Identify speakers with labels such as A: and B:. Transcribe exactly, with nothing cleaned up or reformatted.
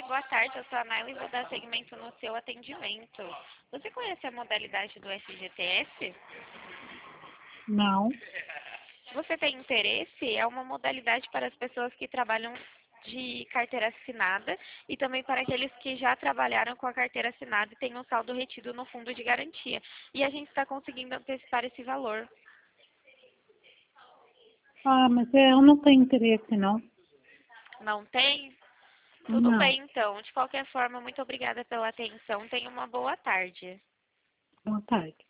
A: boa tarde. Eu sou a Naila e vou dar segmento no seu atendimento. Você conhece a modalidade do S G T S?
B: Não.
A: Você tem interesse? É uma modalidade para as pessoas que trabalham de carteira assinada e também para aqueles que já trabalharam com a carteira assinada e têm um saldo retido no fundo de garantia. E a gente está conseguindo antecipar esse valor.
B: Ah, mas eu não tenho interesse, não.
A: Não tem? Tudo
B: Não.
A: bem, então. De qualquer forma, muito obrigada pela atenção. Tenha uma boa tarde.
B: Boa tarde.